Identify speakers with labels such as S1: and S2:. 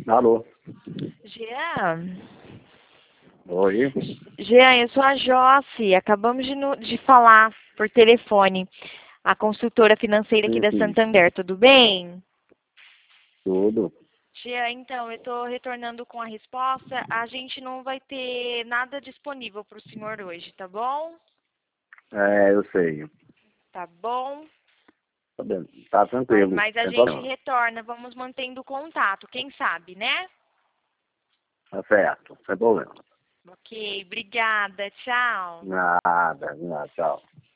S1: Alô?
S2: Jean?
S1: Oi?
S2: Jean, eu sou a Josse. Acabamos de falar por telefone. A consultora financeira aqui da
S1: Sim,
S2: Santander, tudo bem?
S1: tudo.
S2: Jean, então, eu estou retornando com a resposta. A gente não vai ter nada disponível para o senhor hoje, tá bom?
S1: É, eu sei.
S2: Tá bom?
S1: Tá bem. Tá tranquilo.
S2: Mas a
S1: Sem
S2: gente
S1: problema.
S2: retorna, vamos mantendo contato, quem sabe, né?
S1: Tá certo. Sem problema.
S2: Ok, obrigada, tchau.
S1: Nada, tchau.